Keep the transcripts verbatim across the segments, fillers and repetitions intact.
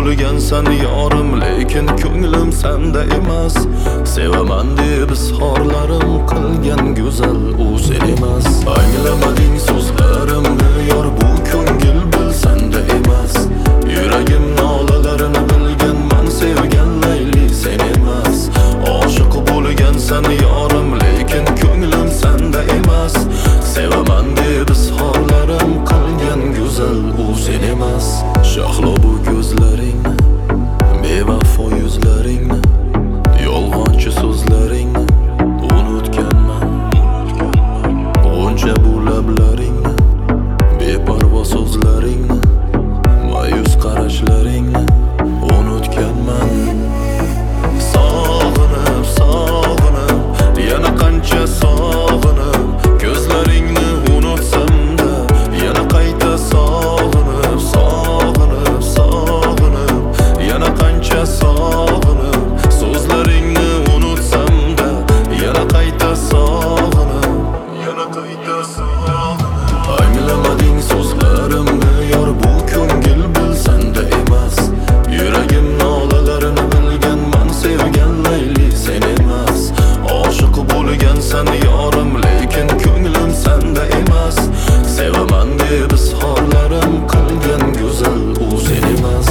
bo'lgansan yorim, lekin ko'nglim senda emas. Sevaman deb izhorlarim qilgan go'zal u sen emas. Anglamading so'zlarimni yor, bu ko'ngil bil senda emas. Yuragim nolalarini bilganman, sevgan Layli sen emas. Oshiq bo'lgansan yorim, lekin ko'nglim senda emas. Sevaman deb izhorlarim qilgan go'zal u sen emas. Shahlo bu ko'zlaringni, bevafo yuzlaringni, yolg'onchi so'zlaringni unutganman. G'uncha bu lablaringni, beparvo so'zlaringni, ma'yus qarashlaringni unutganman. Sog'inib, sog'inib, yana qancha sog'inib, ko'zlaringni unutsam-da yana qayta sog'inib, sog'inib, sog'inib, yana qancha sog'inib, so'zlaringni unutsam-da yana qayta sog'inib, yana qayta sog'inib. Anglamading so'zlarimni yor, bu ko'ngil bil senda emas. Yuragim nolalarini bilganman, sevgan Layli sen emas. Oshiq bo'lgansan yorim, lekin ko'nglim senda emas. Sevaman deb izhorlarim qilgan go'zal u sen emas.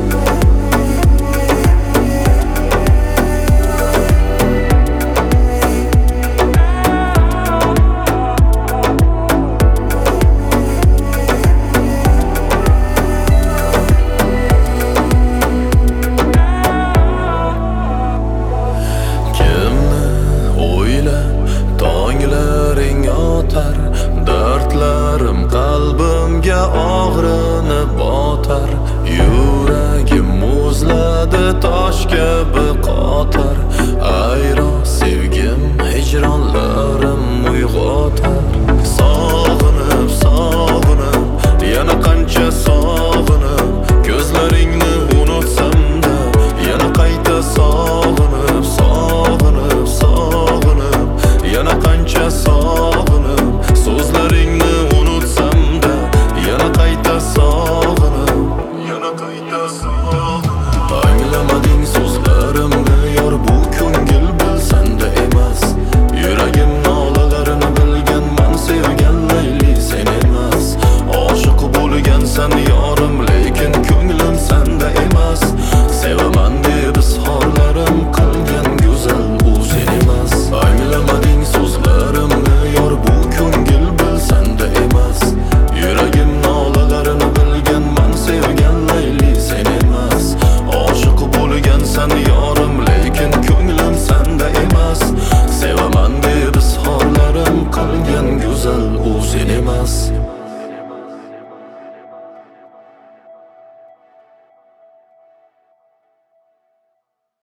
Tonglaring otar, dardlarim qalbimga og'rini botar. Yuragim muzladi, tosh kabi qotar.